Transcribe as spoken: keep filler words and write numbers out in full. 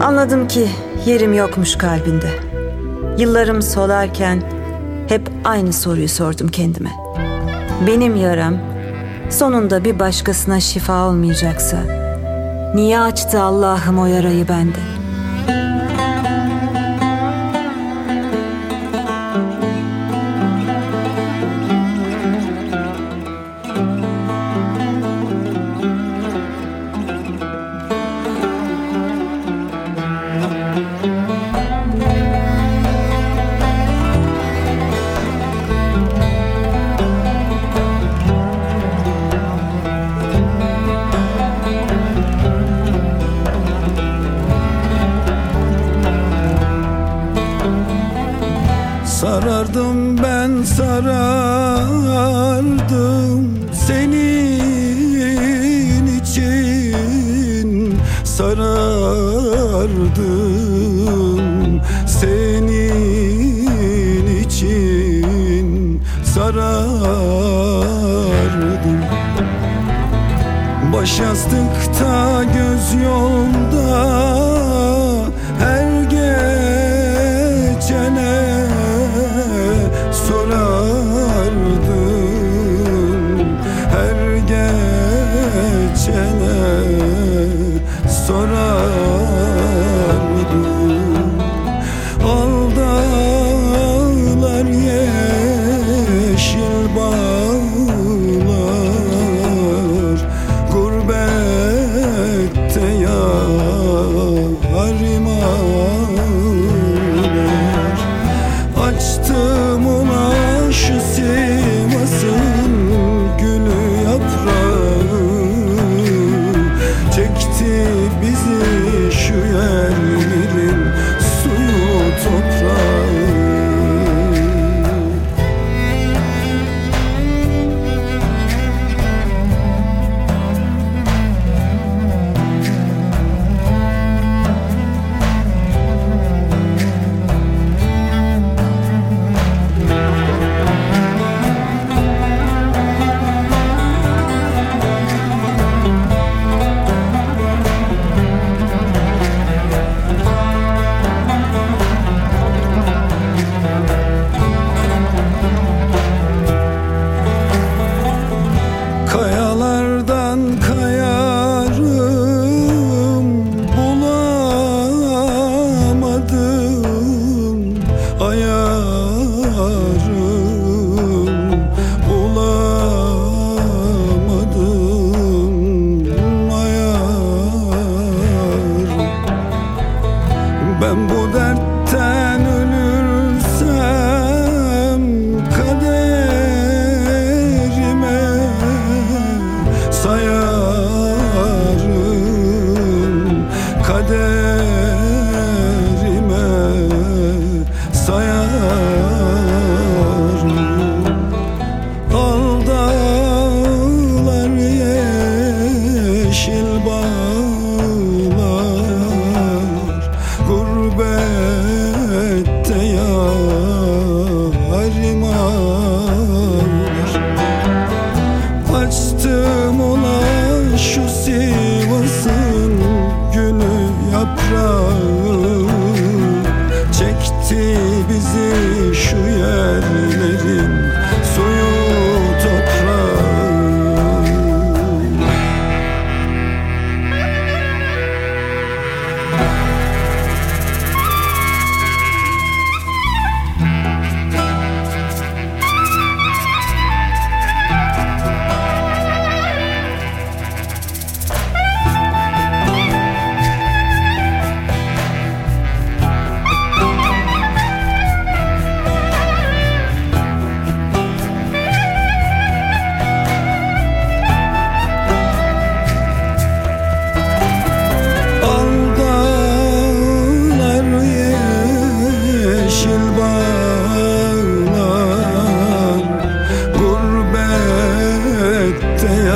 Anladım ki yerim yokmuş kalbinde. Yıllarım solarken hep aynı soruyu sordum kendime. Benim yaram sonunda bir başkasına şifa olmayacaksa niye açtı Allah'ım o yarayı bende? Sarardım ben sarardım senin için, sarardım senin için, sarardım. Baş yastıkta göz yolda her geçene sorardım, her geçene sorardım. Al dağlar yeşil bağlar, gurbette yarim ağlar. Açtım ona şu Sivas'ın gülü yaprağı, çekti bizi şu yerlerin suyu toprağı. Kayalardan kayarım, bulamadım ayarım, bulamadım ayarım. Ben bu dertten ölürsem kaderime sayarım, kader